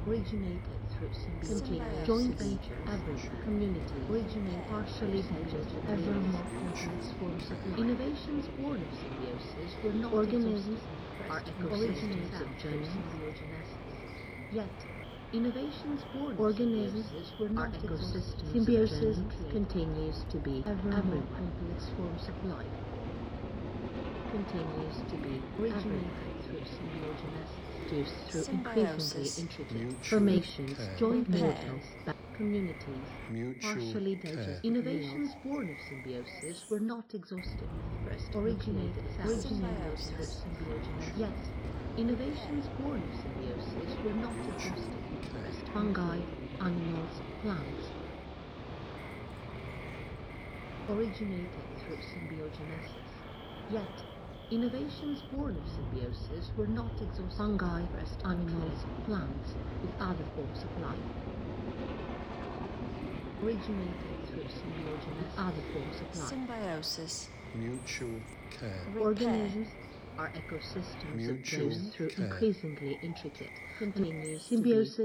originated through symbiotic Symbiosis. joint venture, average community, originate partially hedged, ever more complex forms of life. Innovations born of symbiosis were not organisms are ecosystems of symbiogenesis. Yet, innovations born of symbiosis were not ecosystems. Symbiosis continues to be ever more complex forms of life. Continues to be originated through symbiogenesis, produced through increasingly Symbiosis. intricate Mutual formations, care. joint Repair. ventures, communities, Mutual partially care. digested innovations born of symbiosis were not exhaustive. First originated through Symbiosis. symbiogenesis. Yet, innovations born of symbiosis were not exhaustive. First fungi, animals, plants originated through symbiogenesis. Yet, innovations born of symbiosis were not exhaustive. Fungi, first animals, plants, with other forms of life originated through symbiogenesis with other forms of life. Symbiosis. Mutual care. Repair. Organisms are ecosystems Mutual produced through care. increasingly intricate, continuous symbiosis